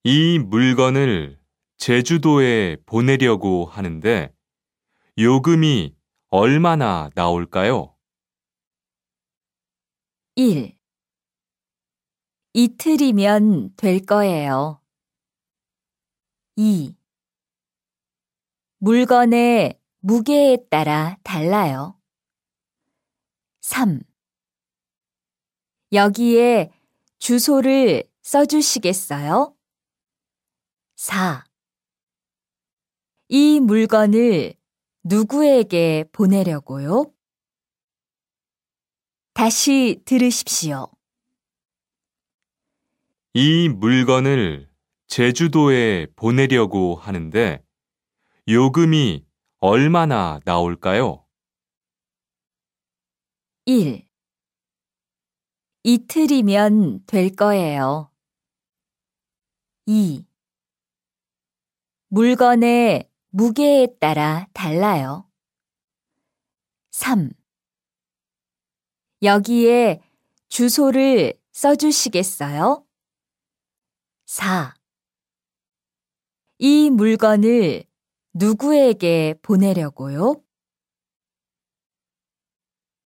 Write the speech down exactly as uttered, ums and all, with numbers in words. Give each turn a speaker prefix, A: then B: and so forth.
A: 이 물건을 제주도에 보내려고 하는데 요금이 얼마나 나올까요?
B: 일. 이틀이면 될 거예요. 이. 물건의 무게에 따라 달라요. 삼. 여기에 주소를 써주시겠어요? 사. 이 물건을 누구에게 보내려고요? 다시 들으십시오.
A: 이 물건을 제주도에 보내려고 하는데 요금이 얼마나 나올까요?
B: 일. 이틀이면 될 거예요. 이. 물건의 무게에 따라 달라요. 삼. 여기에 주소를 써주시겠어요? 사. 이 물건을 누구에게 보내려고요?